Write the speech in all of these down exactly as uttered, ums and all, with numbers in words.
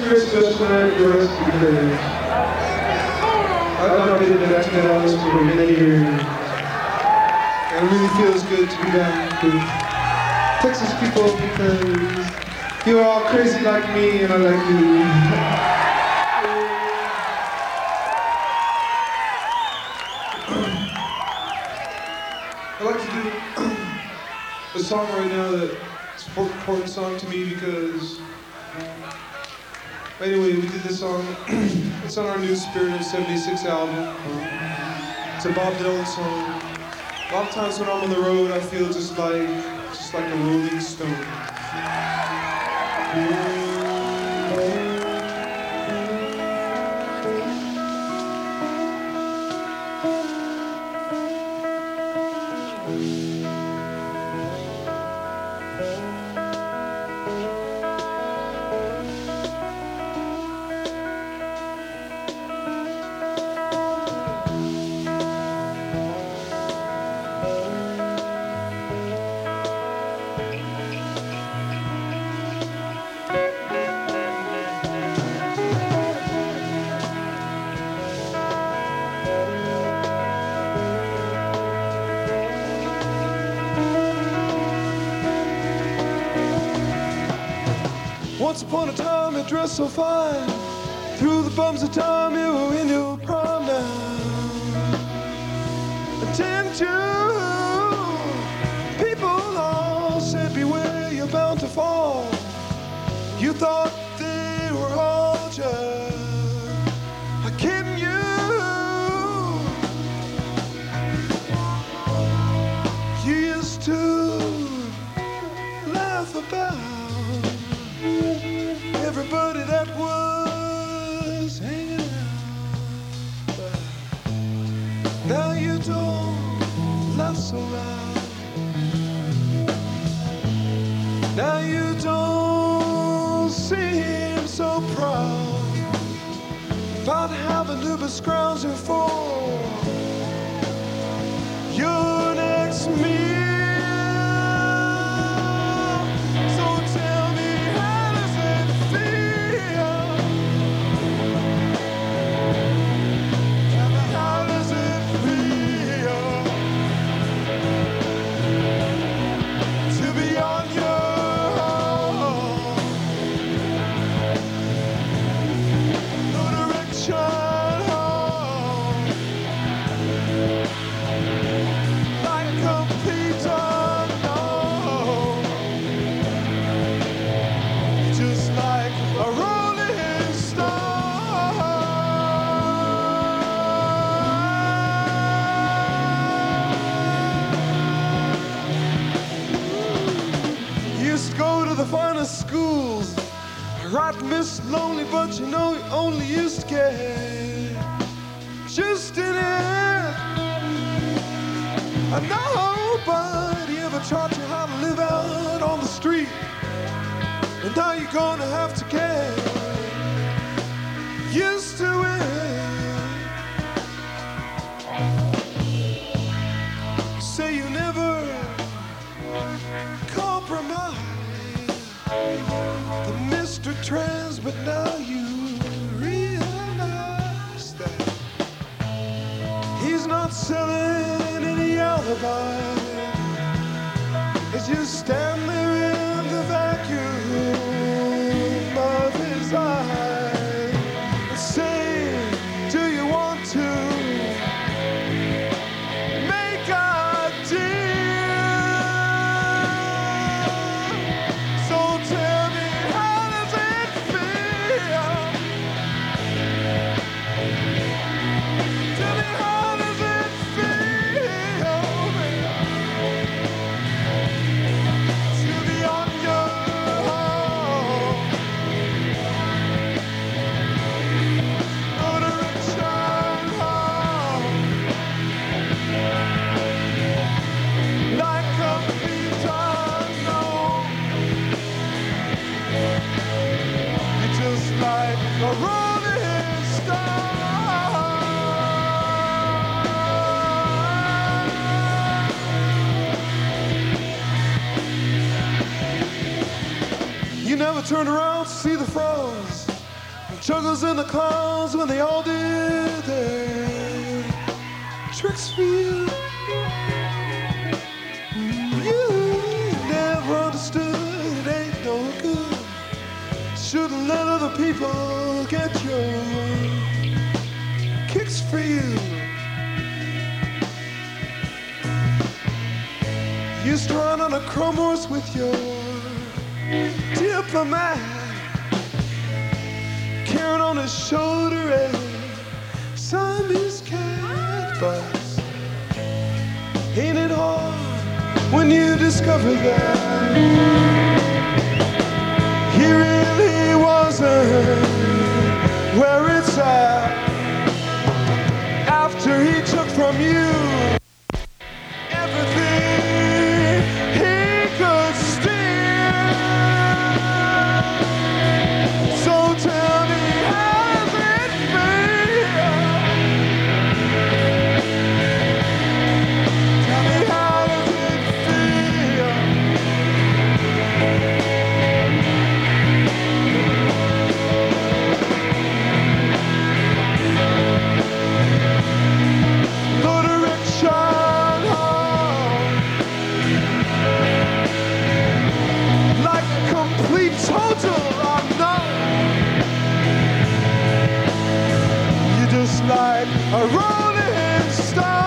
Chris just tonight for us because I've not been to that house for many years. And it really feels good to be back with Texas people because you are all crazy like me and I like you. I'd like to do a song right now that's a important song to me because anyway, we did this song. It's on our new Spirit of seventy-six album. It's a Bob Dylan song. A lot of times when I'm on the road, I feel just like, just like a rolling stone. Once upon a time you dressed so fine. Through the bumps of time you were in your prime now. Didn't you? People all said beware, you're bound to fall. You thought they were all just kidding you. You used to laugh about everybody that was hanging out, but now you don't laugh so loud. Now you don't seem so proud about having to be scrounging for your next meal. Schools, right, Miss Lonely, but you know you only used to get just in it. And nobody ever taught you how to live out on the street, and now you're gonna have to get used to it. Say you never compromise the Mister Trans, but now you realize that he's not selling any alibi as you stand there in the vacuum of his eyes and say, do you want to make a deal? Never turned around to see the frogs Juggles in the clouds when they all did their tricks for you. You never understood it ain't no good. Shouldn't let other people get your kicks for you. Used to run on a chrome horse with your diplomat, carrying on his shoulder a Siamese cat. But ain't it hard when you discover that he really wasn't where it's at after he took from you everything he could steal? So tell me, how does it feel? Tell me, how does it feel? No direction home, like complete total unknown. You just like a rolling stone.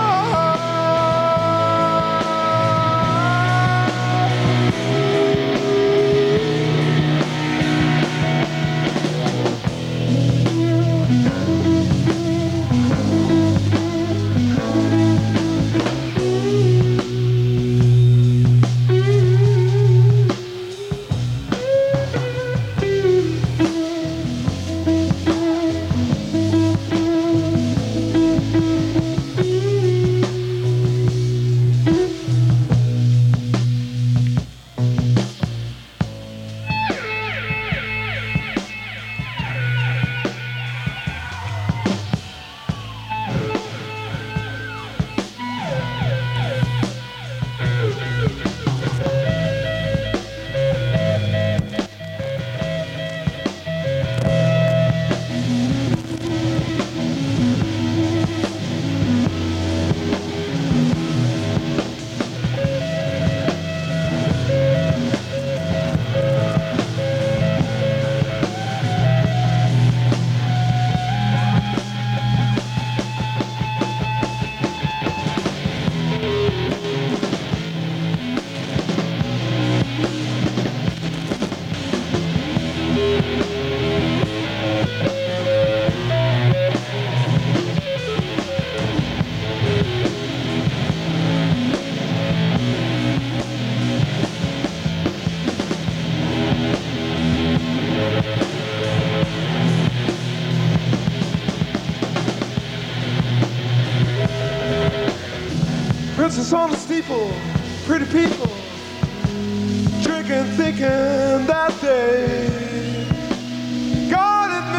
Princess on the steeple, pretty people drinking, thinking that they got it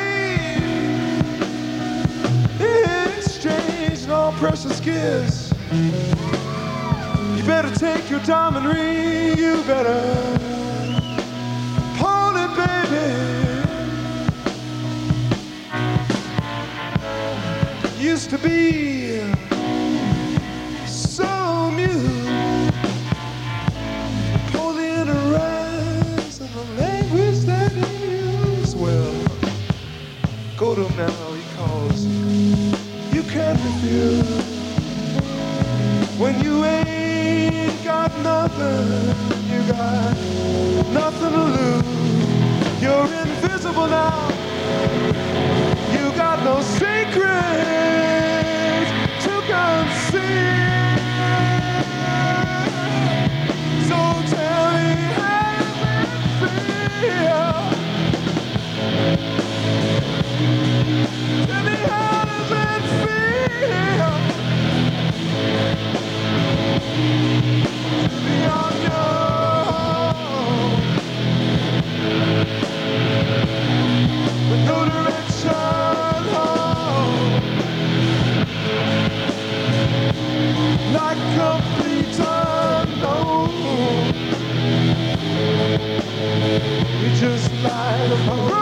made in exchange for all precious gifts. You better take your diamond ring, you better hold it, baby. Used to be so mute, polarize in the language that he used. Well, go to him now, he calls. You can't refuse when you ain't got nothing. You got nothing to lose. You're invisible now. You got no secrets to conceal. So tell me, how does it feel? Tell me, how does it feel to be on your own with no direction home, like complete unknown? You just light up a road.